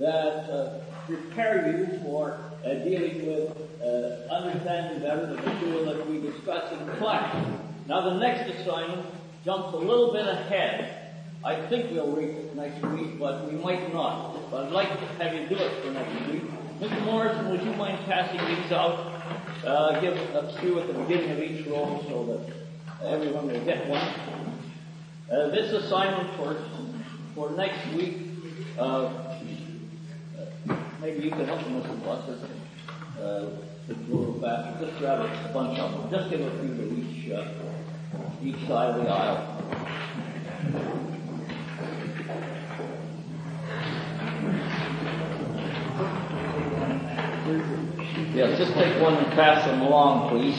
that prepare you for dealing with understanding better the material that we discuss in class. Now the next assignment jumps a little bit ahead. I think we'll read it next week, but we might not. But I'd like to have you do it for next week. Mr. Morrison, would you mind passing these out? Give a few at the beginning of each row so that everyone will get one. This assignment for next week, maybe you can help me, Mr. Buster, to do a little faster. Just grab a bunch of them. Just give a few to each side of the aisle. Yes, just take one and pass them along, please.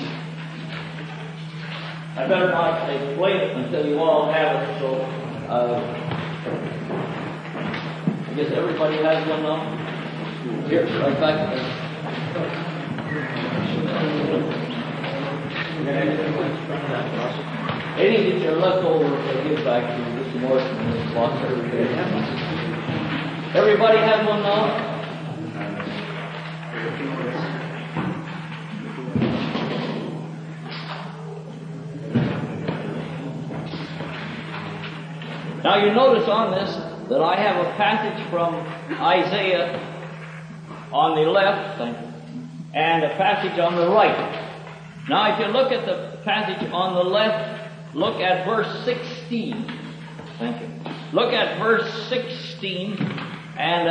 I better not explain it until you all have it, so I guess everybody has one now. Here, right back there. Any that are left over, I'll give back to Mr. Morrison and Mr. Foster. Everybody has one now? Now you notice on this that I have a passage from Isaiah on the left, and a passage on the right. Now if you look at the passage on the left, look at verse 16. Thank you. Look at verse 16 and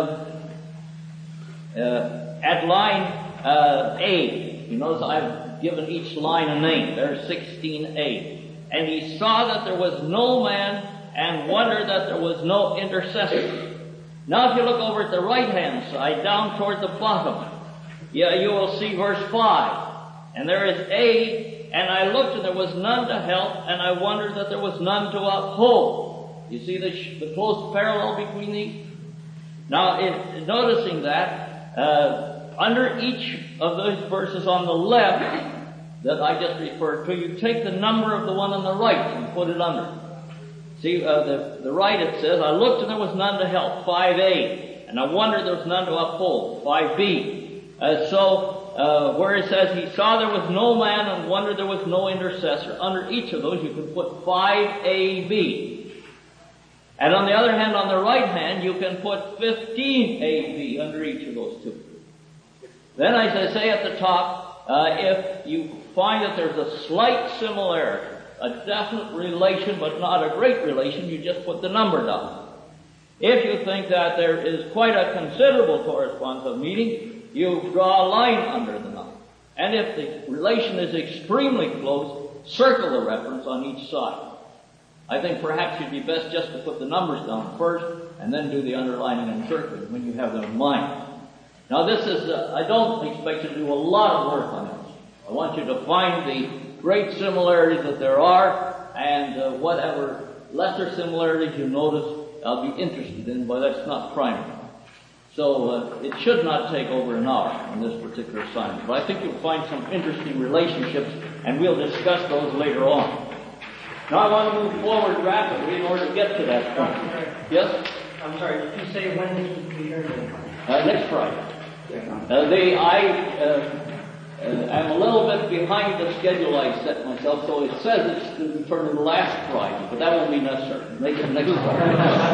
at line A. You notice I've given each line a name. There's 16A. And he saw that there was no man and wondered that there was no intercessor. Now if you look over at the right-hand side, down toward the bottom, you will see verse 5. And there is A, and I looked and there was none to help, and I wondered that there was none to uphold. You see the close parallel between these? Now, noticing that, under each of those verses on the left that I just referred to, you take the number of the one on the right and put it under. See, the right it says, I looked and there was none to help, 5A, and I wondered there was none to uphold, 5B. Where it says, he saw there was no man and wondered there was no intercessor, under each of those you can put 5AB. And on the other hand, on the right hand, you can put 15AB under each of those two. Then, as I say at the top, if you find that there's a slight similarity, a definite relation but not a great relation, you just put the number down. If you think that there is quite a considerable correspondence of meaning, you draw a line under the number. And if the relation is extremely close, circle the reference on each side. I think perhaps it'd be best just to put the numbers down first and then do the underlining and circling when you have them in mind. Now this is, I don't expect you to do a lot of work on this. I want you to find the great similarities that there are, and whatever lesser similarities you notice, I'll be interested in, but that's not primary. So it should not take over an hour on this particular assignment. But I think you'll find some interesting relationships, and we'll discuss those later on. Now I want to move forward rapidly in order to get to that point. Yes? I'm sorry, did you say when this will be here? Next Friday. I'm a little bit behind the schedule I set myself, so it says it's to be turned in last Friday, but that won't be necessary. Make it next Friday.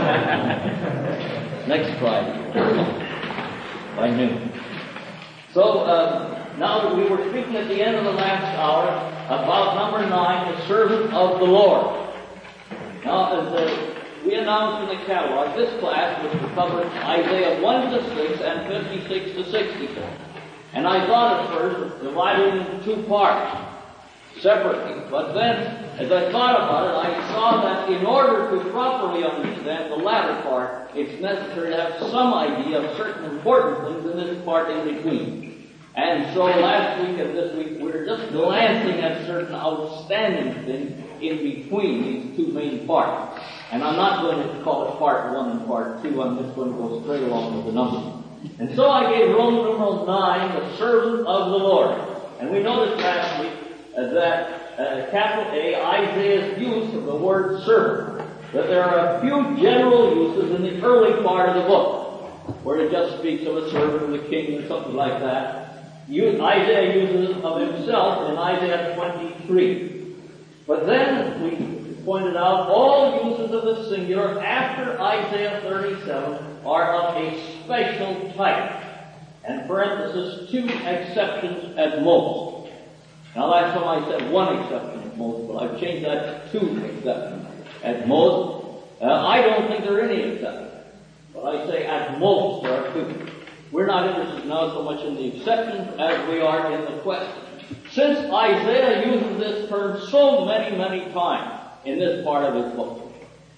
Next Friday. By noon. So, now we were speaking at the end of the last hour about number 9, the servant of the Lord. Now, as we announced in the catalog, this class was to cover Isaiah 1 to 6 and 56 to 64. And I thought at first of dividing it into 2 parts, separately. But then, as I thought about it, I saw that in order to properly understand the latter part, it's necessary to have some idea of certain important things in this part in between. And so last week and this week, we were just glancing at certain outstanding things in between these 2 main parts. And I'm not going to call it part 1 and part 2, I'm just going to go straight along with the numbers. And so I gave Roman numeral 9, the servant of the Lord. And we noticed last week that capital A, Isaiah's use of the word servant, that there are a few general uses in the early part of the book. where it just speaks of a servant of the king or something like that. Isaiah uses it of himself in Isaiah 23. But then we pointed out all uses of the singular after Isaiah 37 are of a special type. And parenthesis, 2 exceptions at most. Now last time I said 1 exception at most, but I've changed that to 2 exceptions at most. I don't think there are any exceptions. But I say at most there are 2. We're not interested now so much in the exceptions as we are in the question. Since Isaiah uses this term so many, many times in this part of his book,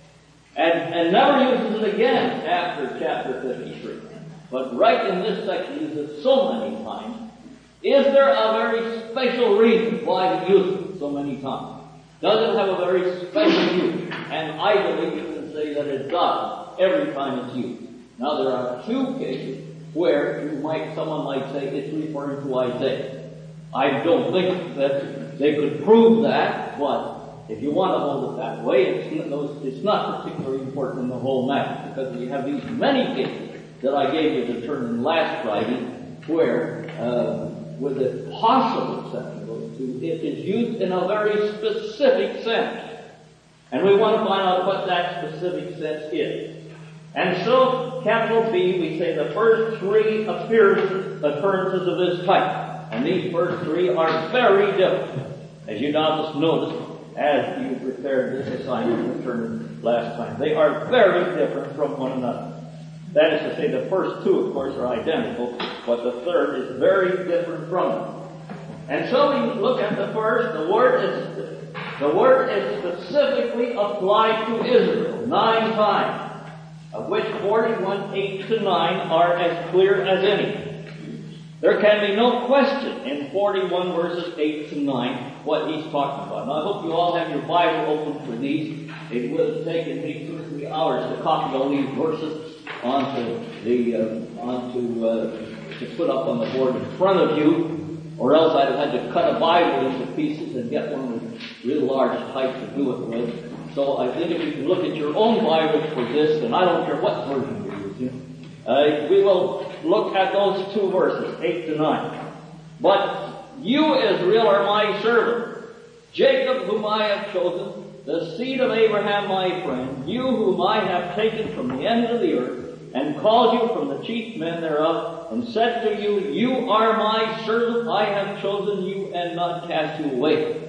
and never uses it again after chapter 53, but right in this section uses it so many times, is there a very special reason why he uses it so many times? Does it have a very special use? And I believe you can say that it does every time it's used. Now there are 2 cases where someone might say it's referring to Isaiah. I don't think that they could prove that, but if you want to hold it that way, it's not particularly important in the whole matter, because we have these many cases that I gave you the term last Friday, where, with a possible exception of those 2, it is used in a very specific sense. And we want to find out what that specific sense is. And so, capital B, we say the first 3 occurrences of this type. And these first 3 are very different, as you doubtless noticed as you prepared this assignment return last time. They are very different from one another. That is to say, the first 2, of course, are identical, but the third is very different from them. And so we look at the first. The word is specifically applied to Israel 9 times. Of which 41, 8 to 9 are as clear as any. There can be no question in 41 verses 8 to 9 what he's talking about. Now I hope you all have your Bible open for these. It would have taken me 2 or 3 hours to copy all these verses to put up on the board in front of you, or else I'd have had to cut a Bible into pieces and get one with real large type to do it with. So I think if you can look at your own Bible for this, and I don't care what version you're using, we will look at those 2 verses, 8 to 9. But you, Israel, are my servant, Jacob, whom I have chosen, the seed of Abraham, my friend, you whom I have taken from the end of the earth, and called you from the chief men thereof, and said to you, you are my servant, I have chosen you, and not cast you away.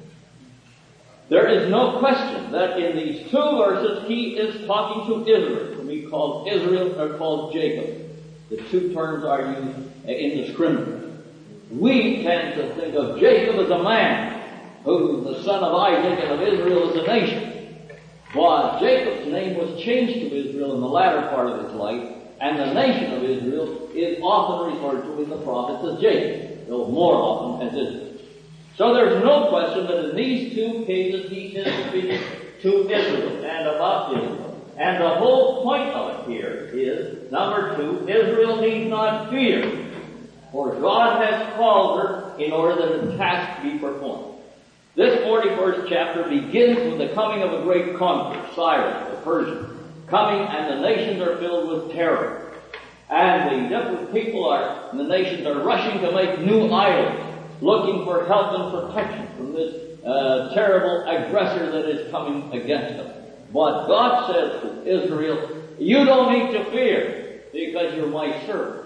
There is no question that in these 2 verses he is talking to Israel, whom he called Israel or called Jacob. The 2 terms are used indiscriminately. We tend to think of Jacob as a man, who is the son of Isaac, and of Israel as a nation. But Jacob's name was changed to Israel in the latter part of his life, and the nation of Israel is often referred to in the prophets as Jacob, though more often as Israel. So there's no question that in these 2 cases he is speaking to Israel and about Israel. And the whole point of it here is, number 2, Israel needs not fear, for God has called her in order that the task be performed. This 41st chapter begins with the coming of a great conqueror, Cyrus, the Persian, coming, and the nations are filled with terror. And the different people the nations are rushing to make new idols, looking for help and protection from this terrible aggressor that is coming against them. But God says to Israel, you don't need to fear, because you're my servant.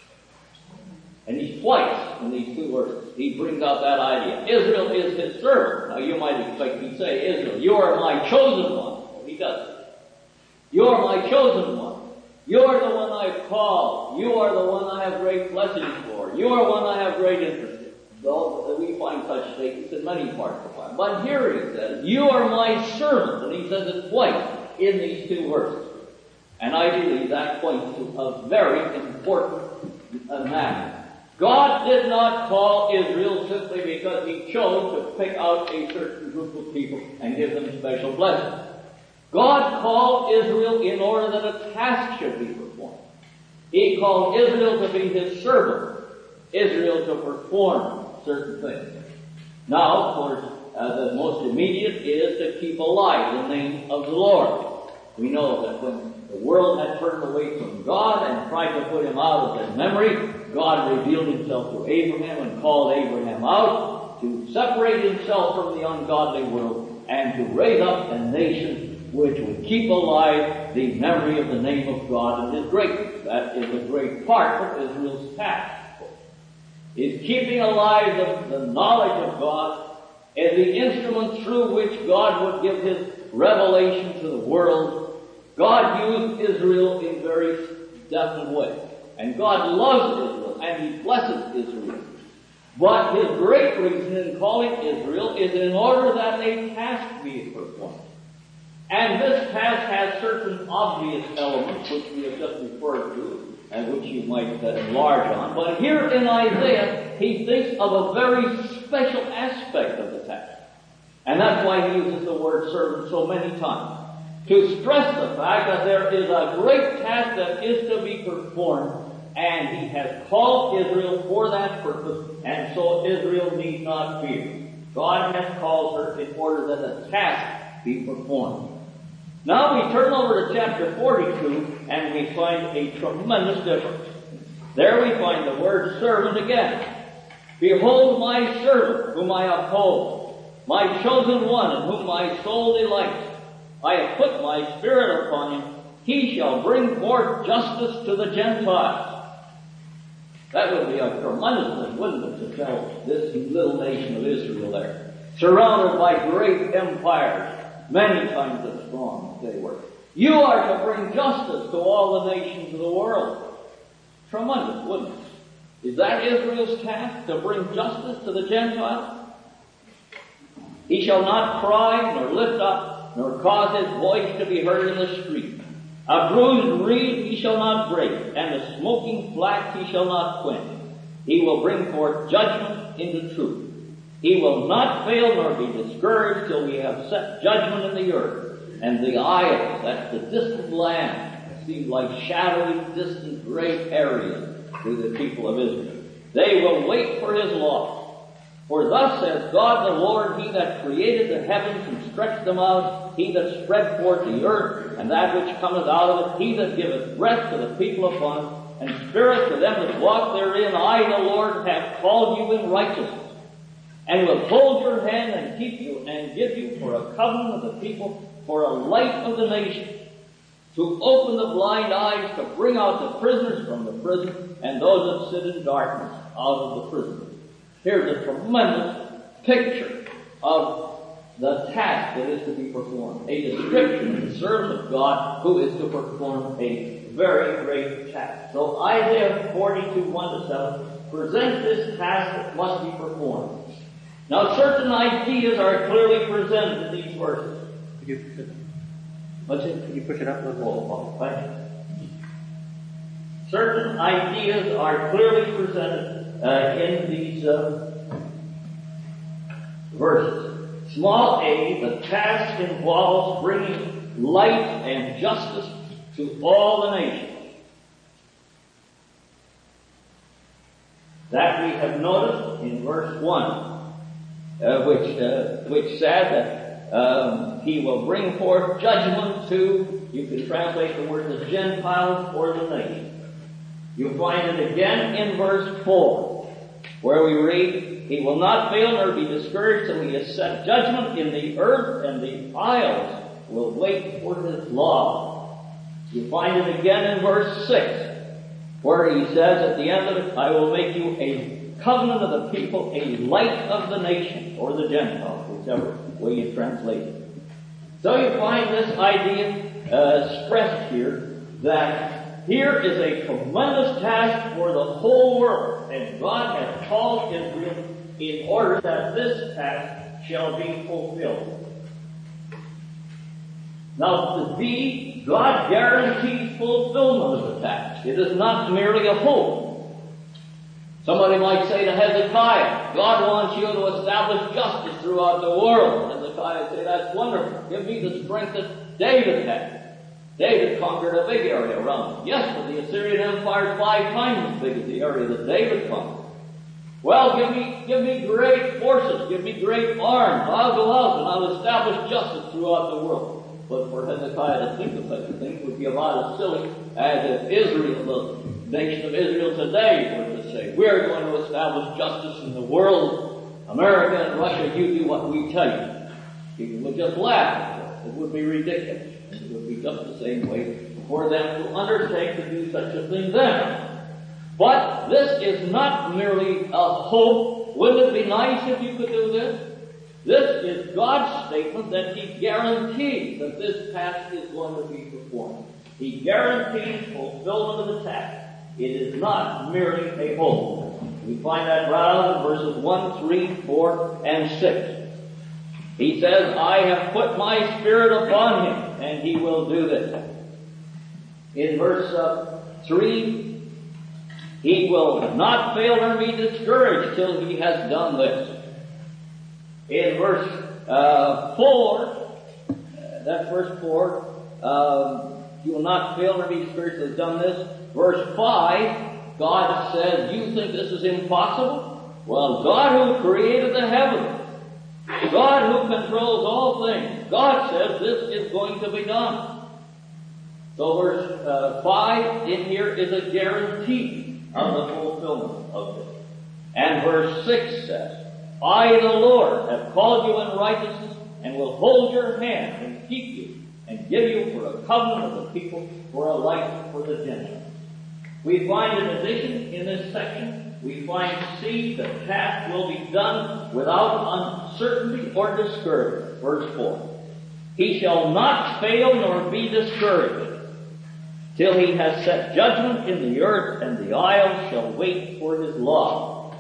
And he's twice in these 2 verses, he brings out that idea. Israel is his servant. Now you might expect me to say, Israel, you are my chosen one. Well, he doesn't. You are my chosen one. You are the one I've called. You are the one I have great blessings for. You are one I have great interest in. Though we find such statements in many parts of the Bible. But here he says, you are my servant. And he says it twice in these 2 verses. And I believe that points to a very important matter. God did not call Israel simply because he chose to pick out a certain group of people and give them special blessings. God called Israel in order that a task should be performed. He called Israel to be his servant, Israel to perform certain things. Now, of course, the most immediate is to keep alive the name of the Lord. We know that when the world had turned away from God and tried to put him out of their memory, God revealed himself to Abraham and called Abraham out to separate himself from the ungodly world and to raise up a nation which would keep alive the memory of the name of God and his greatness. That is a great part of Israel's task. Is keeping alive the knowledge of God as the instrument through which God would give his revelation to the world. God used Israel in very definite ways. And God loves Israel, and he blesses Israel. But his great reason in calling Israel is in order that a task be performed. And this task has certain obvious elements, which we have just referred to, and which you might enlarge on. But here in Isaiah, he thinks of a very special aspect of the task. And that's why he uses the word servant so many times. To stress the fact that there is a great task that is to be performed, and he has called Israel for that purpose, and so Israel need not fear. God has called her in order that a task be performed. Now we turn over to chapter 42, and we find a tremendous difference. There we find the word servant again. Behold my servant, whom I uphold, my chosen one, in whom my soul delights. I have put my spirit upon him. He shall bring forth justice to the Gentiles. That would be a tremendous thing, wouldn't it, to tell this little nation of Israel there, surrounded by great empires, many times as strong as they were. You are to bring justice to all the nations of the world. Tremendous, wouldn't it? Is that Israel's task, to bring justice to the Gentiles? He shall not cry, nor lift up, nor cause his voice to be heard in the street. A bruised reed he shall not break, and a smoking flax he shall not quench. He will bring forth judgment into truth. He will not fail nor be discouraged till we have set judgment in the earth. And the isles, that's the distant land, seem like shadowy, distant, great areas to the people of Israel. They will wait for his law. For thus says God the Lord, he that created the heavens and stretched them out, he that spread forth the earth, and that which cometh out of it, he that giveth breath to the people upon it, and spirit to them that walk therein, I the Lord have called you in righteousness, and will hold your hand and keep you, and give you for a covenant of the people, for a light of the nation, to open the blind eyes, to bring out the prisoners from the prison, and those that sit in darkness out of the prison. Here's a tremendous picture of the task that is to be performed. A description of the servant of God who is to perform a very great task. So Isaiah 42, 1-7 presents this task that must be performed. Now certain ideas are clearly presented in these verses. Could you push it? What's it? Could you push it up a little Oh, thank you. Certain ideas are clearly presented in these verses. Small a, the task involves bringing light and justice to all the nations. That we have noticed in verse 1, which said that he will bring forth judgment to, you can translate the word the Gentiles or the nations. You find it again in verse 4, where we read, he will not fail nor be discouraged till he has set judgment in the earth, and the isles will wait for his law. You find it again in verse 6, where he says at the end of it, I will make you a covenant of the people, a light of the nation, or the Gentiles, whichever way you translate it. So you find this idea stressed here, that here is a tremendous task for the whole world, and God has called Israel in order that this task shall be fulfilled. Now, God guarantees fulfillment of the task. It is not merely a hope. Somebody might say to Hezekiah, God wants you to establish justice throughout the world. Hezekiah would say, that's wonderful. Give me the strength that David had. David conquered a big area around him. Yes, but the Assyrian Empire is 5 times as big as the area that David conquered. Well, give me great forces, give me great arms. I'll go out and I'll establish justice throughout the world. But for Hezekiah to think of such a thing would be about as silly as if Israel, the nation of Israel today, were to say, we're going to establish justice in the world. America and Russia, you do what we tell you. People would just laugh. It would be ridiculous. It would be just the same way for them to undertake to do such a thing then. But this is not merely a hope. Wouldn't it be nice if you could do this? This is God's statement that He guarantees that this task is going to be performed. He guarantees fulfillment of the task. It is not merely a hope. We find that right out in verses 1, 3, 4, and 6. He says, I have put my Spirit upon him, and he will do this. In verse 3, he will not fail nor be discouraged till he has done this. In verse 4, that's verse 4, he will not fail nor be discouraged till he has done this. Verse 5, God says, you think this is impossible? Well, God who created the heavens, God who controls all things, God says this is going to be done. So verse 5 in here is a guarantee of the fulfillment of this. And verse 6 says, I, the Lord, have called you in righteousness and will hold your hand and keep you and give you for a covenant of the people, for a light for the Gentiles. We find in addition in this section, we find see the task will be done without uncertainty or discouragement. Verse 4. He shall not fail nor be discouraged till he has set judgment in the earth, and the isles shall wait for his law.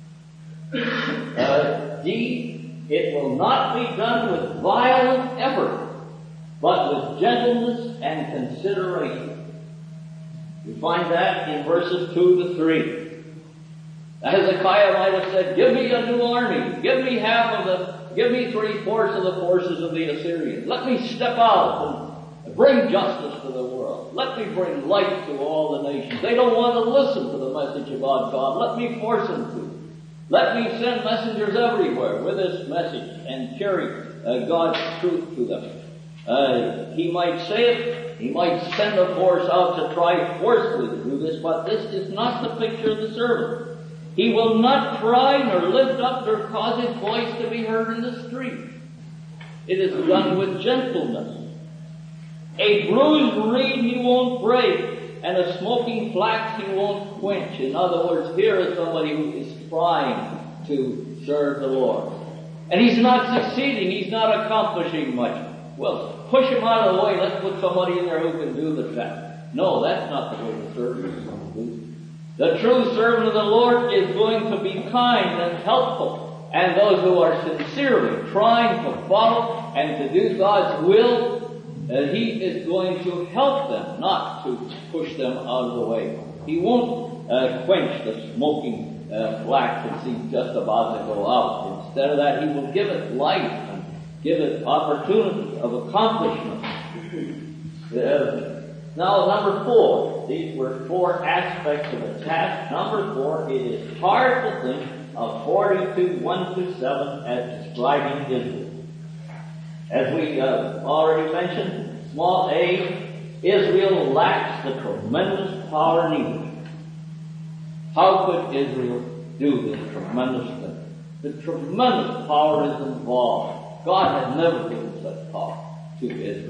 D. It will not be done with violent effort, but with gentleness and consideration. We find that in verses 2 to 3. Hezekiah might have said, give me a new army. Give me 3/4 of the forces of the Assyrians. Let me step out and bring justice to the world. Let me bring light to all the nations. They don't want to listen to the message about God. Let me force them to. Let me send messengers everywhere with this message and carry God's truth to them. He might say it. He might send a force out to try forcefully to do this, but this is not the picture of the servant. He will not cry nor lift up nor cause his voice to be heard in the street. It is done with gentleness. A bruised reed he won't break, and a smoking flax he won't quench. In other words, here is somebody who is trying to serve the Lord. And he's not succeeding, he's not accomplishing much. Well, push him out of the way, let's put somebody in there who can do the task. No, that's not the way the servant is going to do. The true servant of the Lord is going to be kind and helpful. And those who are sincerely trying to follow and to do God's will, He is going to help them, not to push them out of the way. He won't quench the smoking flax that seems just about to go out. Instead of that, He will give it life and give it opportunity of accomplishment. Now, number 4. These were 4 aspects of the task. Number 4, it is hard to think of 42, 1 to 7 as describing Israel. As we already mentioned, small a, Israel lacks the tremendous power needed. How could Israel do this tremendous thing? The tremendous power is involved. God had never given such power to Israel.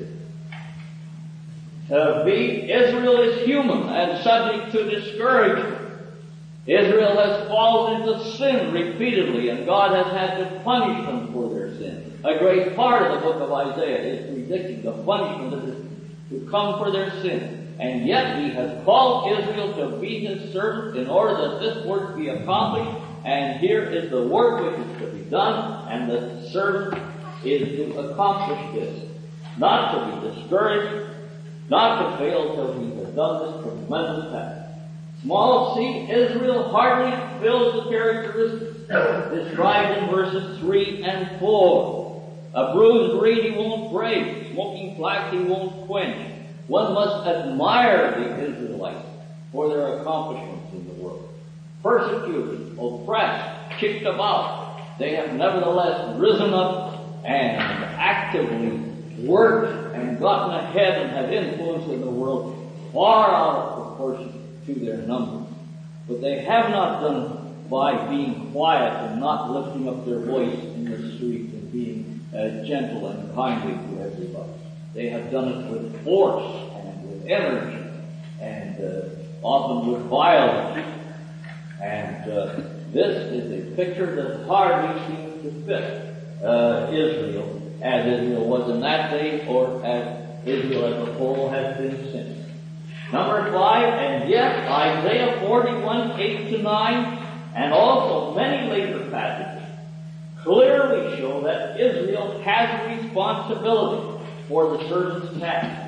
B, Israel is human and subject to discouragement. Israel has fallen into sin repeatedly, and God has had to punish them for their sin. A great part of the book of Isaiah is predicting the punishment that is to come for their sin. And yet He has called Israel to be His servant in order that this work be accomplished. And here is the work which is to be done, and the servant is to accomplish this. Not to be discouraged, not to fail till He has done this tremendous task. Small c, Israel hardly fulfills the characteristics described in verses 3 and 4. A bruised reed He won't break, smoking flax He won't quench. One must admire the Israelites for their accomplishments in the world. Persecuted, oppressed, kicked about, they have nevertheless risen up and actively worked and gotten ahead and had influence in the world far out of proportion to their numbers. But they have not done by being quiet and not lifting up their voice in the street and being gentle and kindly to everybody. They have done it with force and with energy and often with violence. And this is a picture that hardly seems to fit Israel as Israel was in that day or as Israel as a whole has been since. Number 5, and yet Isaiah 41, 8 to 9, and also many later passages clearly show that Israel has responsibility for the servant's task.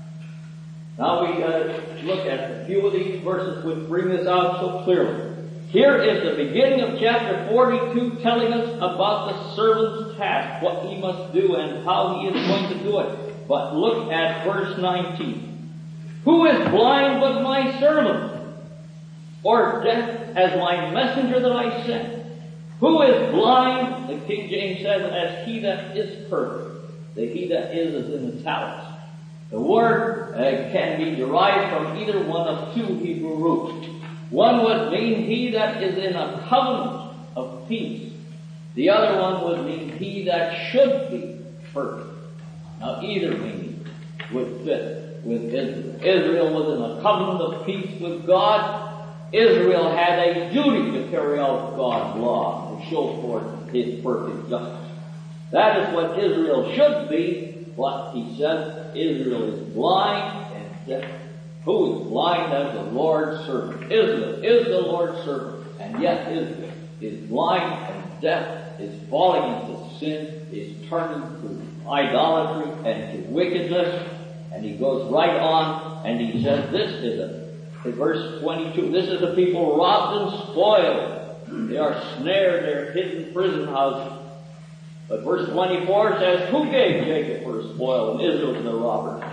Now we look at a few of these verses which bring this out so clearly. Here is the beginning of chapter 42 telling us about the servant's task, what he must do and how he is going to do it. But look at verse 19. Who is blind but my servant, or deaf as my messenger that I sent? Who is blind, the King James says, as he that is perfect. The he that is in italics. The word can be derived from either one of two Hebrew roots. One would mean he that is in a covenant of peace. The other one would mean he that should be perfect. Now either meaning would fit with Israel. Israel was in a covenant of peace with God. Israel had a duty to carry out God's law, to show forth his perfect justice. That is what Israel should be, but he said Israel is blind and deaf. Who is blind as the Lord's servant? Israel is the Lord's servant, and yet Israel is blind and deaf, is falling into sin, is turning to idolatry and to wickedness. And he goes right on, and he says, this is verse 22, this is a people robbed and spoiled. They are snared, they are hidden in prison houses. But verse 24 says, who gave Jacob for a spoil and Israel to the robbers?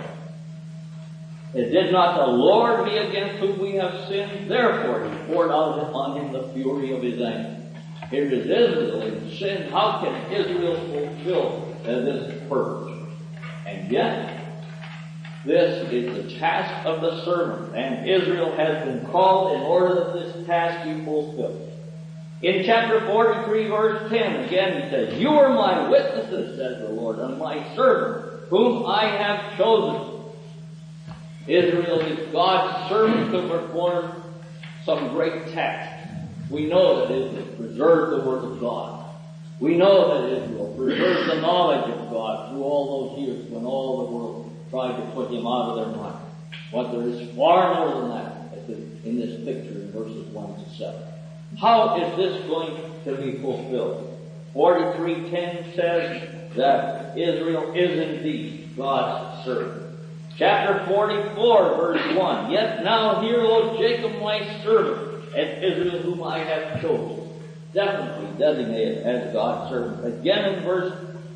It did not the Lord be against whom we have sinned? Therefore he poured out on him the fury of his anger. Here is Israel in sin. How can Israel fulfill this purpose? And yet, this is the task of the servant, and Israel has been called in order that this task be fulfilled. In chapter 43, verse 10, again he says, you are my witnesses, says the Lord, and my servant, whom I have chosen. Israel is God's servant to perform some great task. We know that Israel preserved the Word of God. We know that Israel preserved the knowledge of God through all those years when all the world tried to put him out of their mind. But there is far more than that in this picture in verses 1 to 7. How is this going to be fulfilled? 43:10 says that Israel is indeed God's servant. Chapter 44, verse 1. Yet now hear, O Jacob, my servant, and Israel, whom I have chosen. Definitely designated as God's servant. Again in verse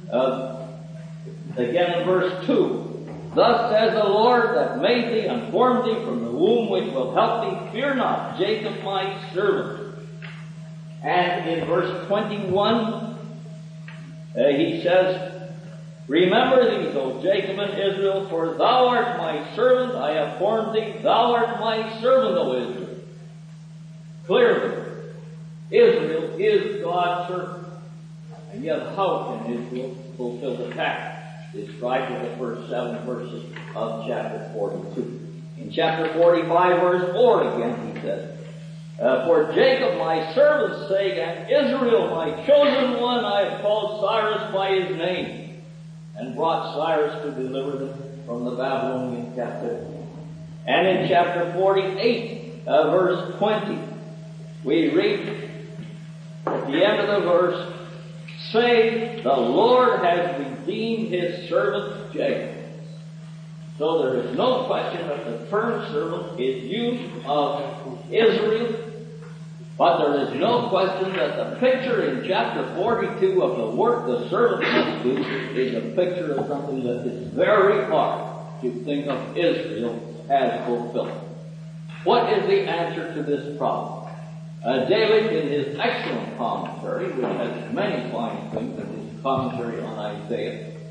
2. Thus says the Lord that made thee and formed thee from the womb, which will help thee. Fear not, Jacob, my servant. And in verse 21, he says, remember these, O Jacob and Israel, for thou art my servant, I have formed thee, thou art my servant, O Israel. Clearly, Israel is God's servant. And yet how can Israel fulfill the task described in the first 7 verses of chapter 42? In chapter 45, verse 4 again, he says, for Jacob my servant's sake, and Israel my chosen one, I have called Cyrus by his name, and brought Cyrus to deliver them from the Babylonian captivity. And in chapter 48, verse 20, we read at the end of the verse, say, the Lord has redeemed his servant Jacob. So there is no question that the term servant is used of Israel, but there is no question that the picture in chapter 42 of the work the servant must do is a picture of something that is very hard to think of Israel as fulfilling. What is the answer to this problem? David, in his excellent commentary, which has many fine things in his commentary on Isaiah,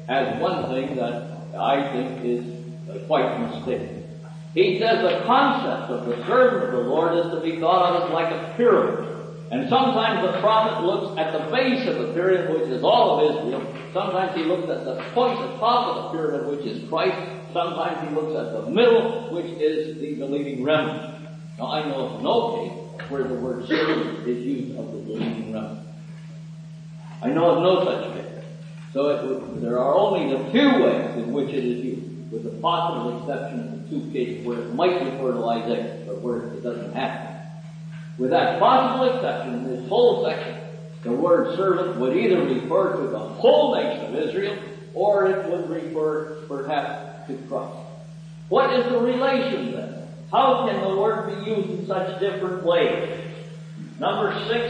as one thing that I think is quite mistaken. He says the concept of the servant of the Lord is to be thought of as like a pyramid. And sometimes the prophet looks at the base of the pyramid, which is all of Israel. Sometimes he looks at the point, the top of the pyramid, which is Christ. Sometimes he looks at the middle, which is the believing remnant. Now I know of no case where the word servant is used of the believing remnant. I know of no such case. So there are only the two ways in which it is used, with the possible exception of the two cases where it might refer to Isaiah, but where it doesn't happen. With that possible exception, in this whole section, the word servant would either refer to the whole nation of Israel, or it would refer perhaps to Christ. What is the relation then? How can the word be used in such different ways? Number 6.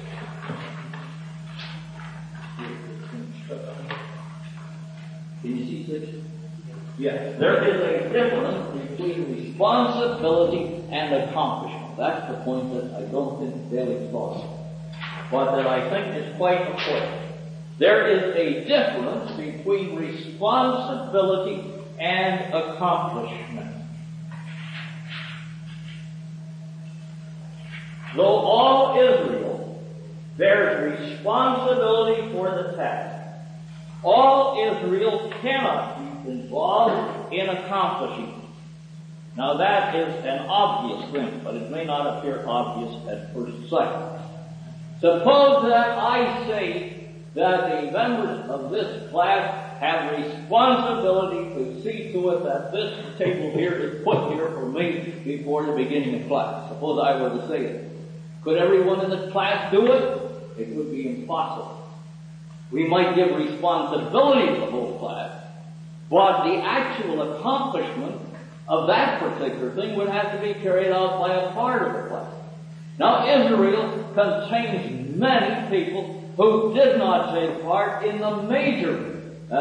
Can you see 6? Yes. There is a difference between responsibility and accomplishment. That's the point that I don't think they'll explore, but that I think is quite important. There is a difference between responsibility and accomplishment. Though all Israel bears responsibility for the task, all Israel cannot be involved in accomplishing it. Now that is an obvious thing, but it may not appear obvious at first sight. Suppose that I say that the members of this class have responsibility to see to it that this table here is put here for me before the beginning of class. Suppose I were to say it. Could everyone in the class do it? It would be impossible. We might give responsibility to the whole class, but the actual accomplishment of that particular thing would have to be carried out by a part of the class. Now Israel contains many people who did not take part in the major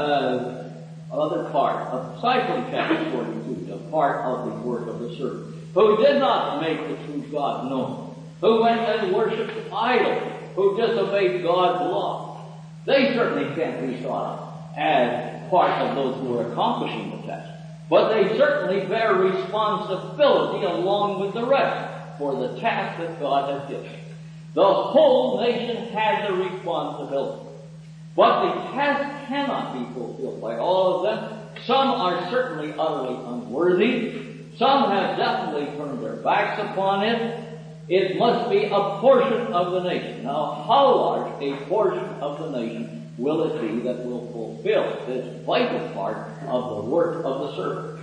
other part, aside from chapter 42, the part of the work of the servant, who did not make the true God known, who went and worshipped idols, who disobeyed God's law. They certainly can't be thought of as part of those who are accomplishing the task. But they certainly bear responsibility along with the rest for the task that God has given. The whole nation has a responsibility. But the task cannot be fulfilled by all of them. Some are certainly utterly unworthy. Some have definitely turned their backs upon it. It must be a portion of the nation. Now, how large a portion of the nation will it be that will fulfill this vital part of the work of the servant?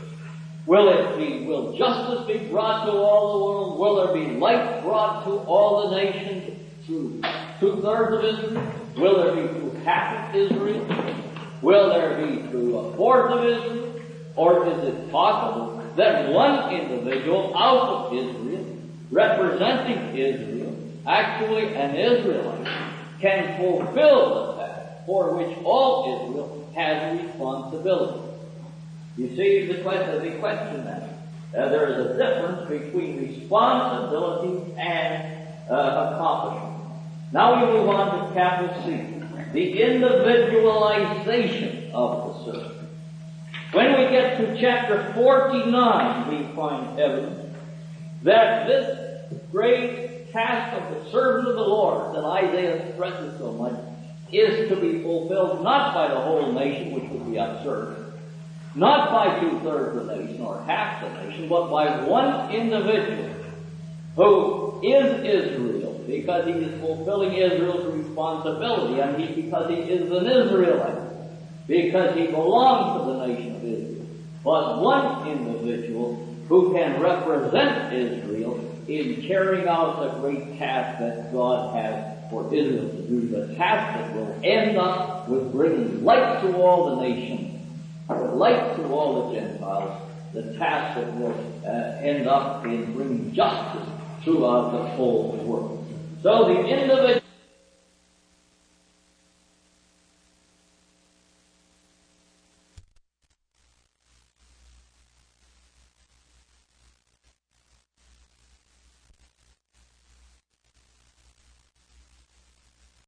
Will justice be brought to all the world? Will there be light brought to all the nations through 2/3 of Israel? Will there be through half of Israel? Will there be through 1/4 of Israel? Or is it possible that one individual out of Israel, representing Israel, actually an Israelite, can fulfill the task for which all Israel has responsibility? You see the question then. There is a difference between responsibility and accomplishment. Now we move on to capital C, the individualization of the servant. When we get to chapter 49, we find evidence that this great task of the servant of the Lord that Isaiah stresses so much is to be fulfilled not by the whole nation, which would be absurd, not by 2/3 of the nation or half the nation, but by one individual who is Israel, because he is fulfilling Israel's responsibility, and because he is an Israelite, because he belongs to the nation of Israel. But one individual who can represent Israel in carrying out the great task that God has for Israel to do, the task that will end up with bringing light to all the nations, light to all the Gentiles, the task that will end up in bringing justice throughout the whole world. So the individual